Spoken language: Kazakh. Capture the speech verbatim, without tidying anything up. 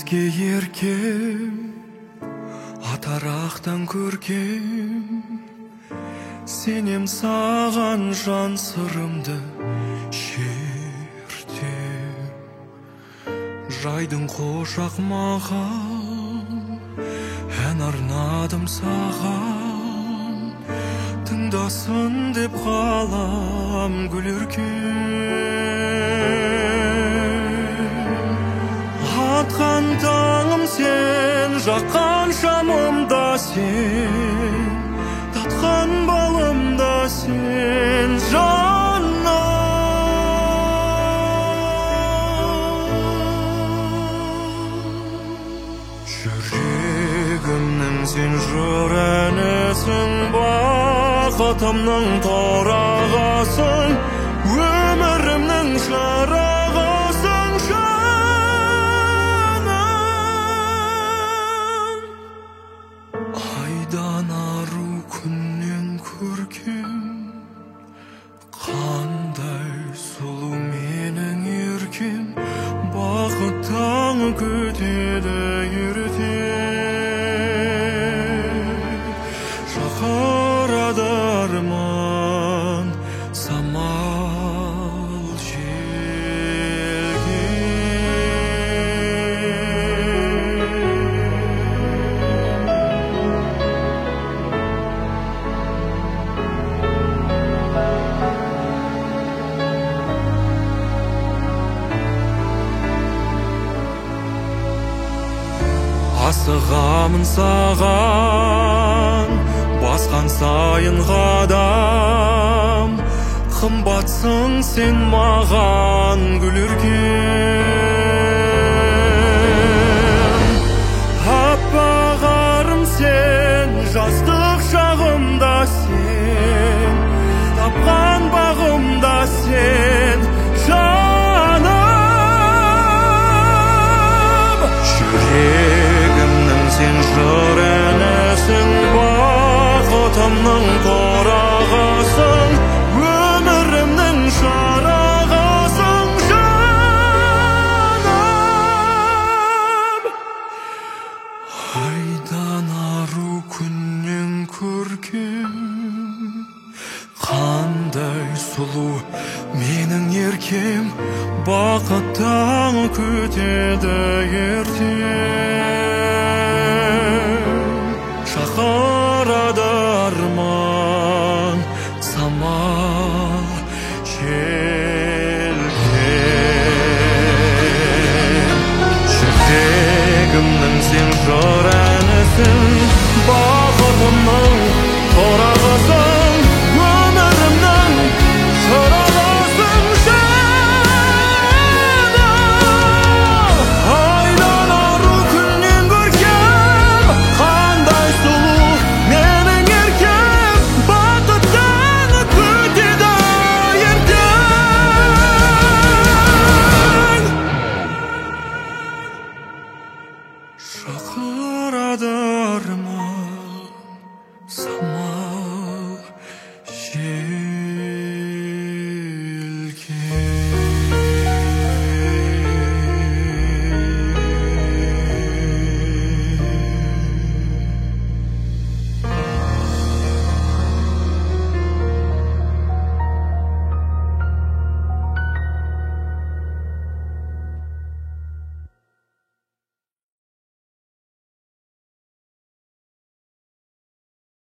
өзге еркем, атарақтан көркем, сенем саған жан сырымды шертем. Жайдың қошақ маған, ән арнадым саған, тыңдасын деп қалам гүл өркен. Атқан таңым сен, жаққан шамым да сен, татқан балым да сен, жаным. Жүрегімнің сен жыр әнісің, бақытымның торағасың, өмірімнің шырағысың, жаным. Айдан ару күннен көркем, қандай сұлу менің еркем, бақыт таңы күтеді ерте. Шақырады арман самал желге. Асығамын саған, басқан сайын қадам, қымбатсың сен маған гүл өркен. Аппақ арым сен, жастық шағымда сен, тапқан бағымда сен, жаным. Жүрегімнің сен жыр әнісің, бақытымның торағасың, өмірімнің шырағасың, жаным. Айдан ару күннен көркем, қандай сұлу менің еркем, бақыт таңы күтеді ерте. Шақырады арман самал желге. Жүрегімнің сен жыр әнісің, бақытымның торағасың, өмірімнің шырағасың, жаным. Айдан ару күннен көркем, қандай сұлу менің еркем, бақыт таңы күтеді ертең.